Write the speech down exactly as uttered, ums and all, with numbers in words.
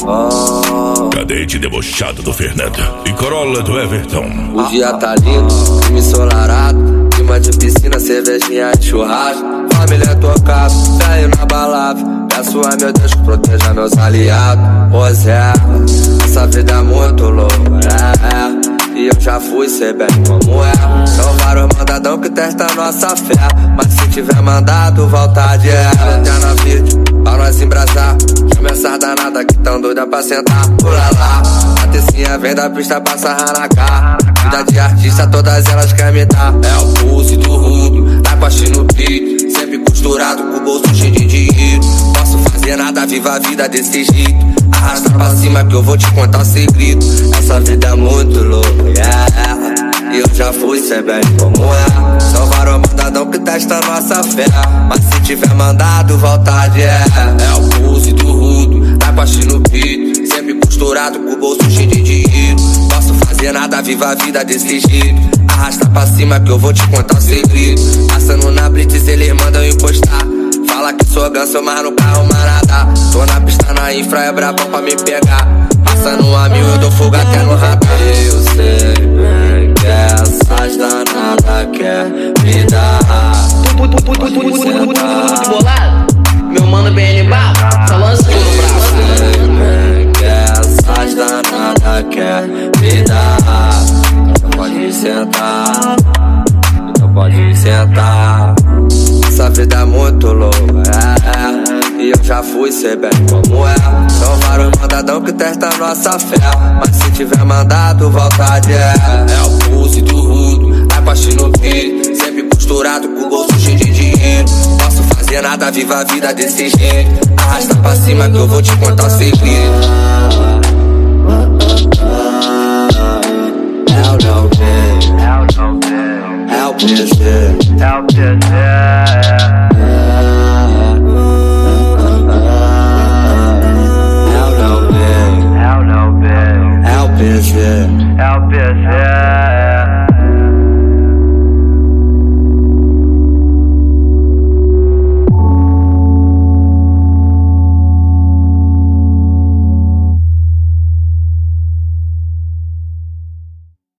oh. Cadete debochado do Fernando e Corolla do Everton. O dia tá lindo, clima ensolarado, clima de piscina, cervejinha de churrasco. Família tocada, velho na balada. Peço a meu Deus que proteja meus aliados. Pois é, essa vida é muito louca, é, é. E eu já fui, sei bem como é. São vários mandadão que testam nossa fé, mas se tiver mandado, vontade é. Eterna vida, pra nós embrasar. Chama essa danada que tão doida pra sentar. Pula lá, a tecinha vem da pista pra sarrar na cara. Vida de artista, todas elas querem me dar. É o pulse do rudo, tá com a no peito, sempre costurado com o bolso cheio de dinheiro. Posso fazer nada, viva a vida desse jeito. Arrasta pra cima que eu vou te contar o segredo. Essa vida é muito louca, yeah. E eu já fui, sei bem como é. São vários mandadão que testam nossa fé, mas se tiver mandado, vontade é. É o pulse do rudo, tá com a no peito, sempre costurado com o bolso cheio de dinheiro. Posso fazer nada, viva a vida desse jeito. Arrasta pra cima que eu vou te contar o segredo. Passando na blitz, eles mandam encostar. Fala que sou ganso, mas no carro marada. Tô na pista, na infra, é brabo pra me pegar. Passando a mil, eu dou fogo até no radar. Eu sei bem que essas danadas quer me dar. Muito bolado, meu mano B N Bala, só lança no braço. Eu sei bem que essas danadas quer me dar. Então pode sentar, então pode sentar. Essa vida é muito louca, é, é. E eu já fui, sei bem como é. São vários mandadão que testam nossa fé, mas se tiver mandado, vontade é. É o pulse do rudo, tá com a no peito, sempre costurado com o bolso cheio de dinheiro. Posso fazer nada, viva a vida desse jeito. Arrasta pra cima que eu vou te contar o segredo.